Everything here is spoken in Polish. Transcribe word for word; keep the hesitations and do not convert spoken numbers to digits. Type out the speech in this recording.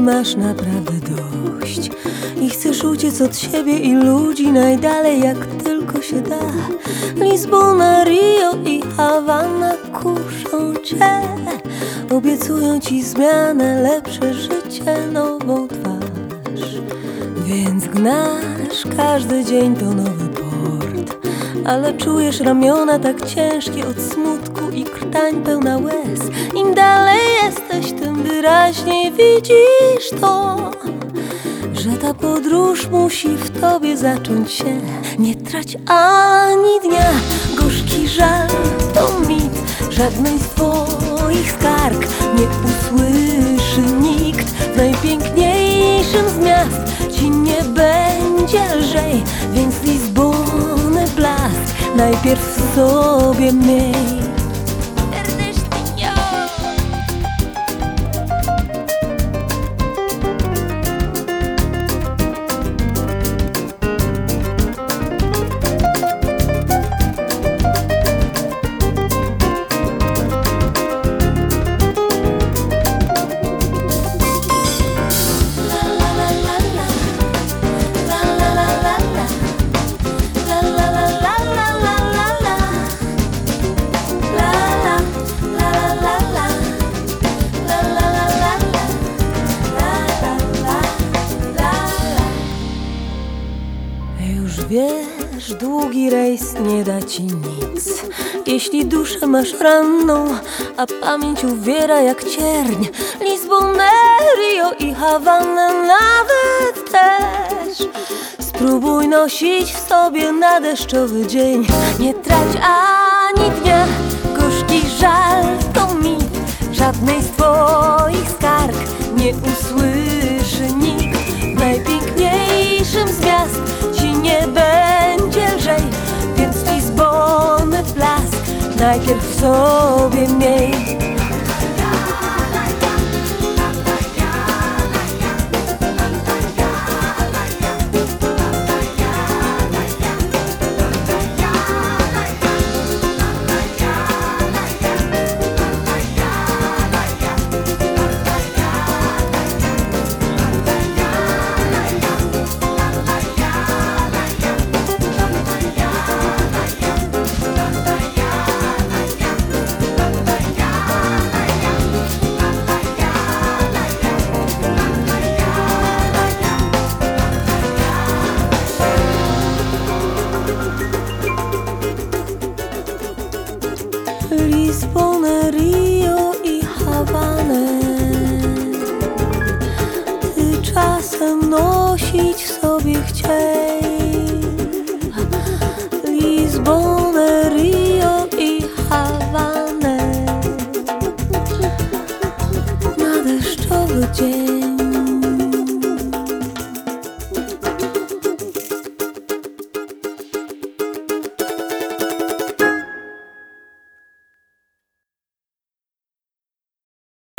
masz naprawdę dość i chcesz uciec od siebie i ludzi najdalej jak tylko się da. Lizbona, Rio i Hawana kuszą cię, obiecują ci zmianę, lepsze życie, nową twarz. Więc gnasz każdy dzień to nowy port, ale czujesz ramiona tak ciężkie od smutku i krtań pełna łez. Im dalej jesteś, tym wyraźniej widzisz to, że ta podróż musi w tobie zacząć się. Nie trać ani dnia, gorzki żal to mit. Żadnej z twoich skarg nie usłyszy nikt. W najpiękniejszym z miast ci nie będzie lżej, więc Lizbony blask najpierw w sobie miej. Już wiesz, długi rejs nie da ci nic, jeśli duszę masz ranną, a pamięć uwiera jak cierń. Lizbonę, Rio i Hawanę nawet też spróbuj nosić w sobie na deszczowy dzień. Nie trać ani dnia, gorzki żal to mit. Żadnej z twoich skarg nie usłyszy nikt. W najpiękniejszym z miast ci nie będzie lżej, więc Lizbony blask najpierw w sobie miej. Lizbonę, Rio i Hawanę ty czasem nosić w sobie chciej. Lizbonę, Rio i Hawanę na deszczowy dzień.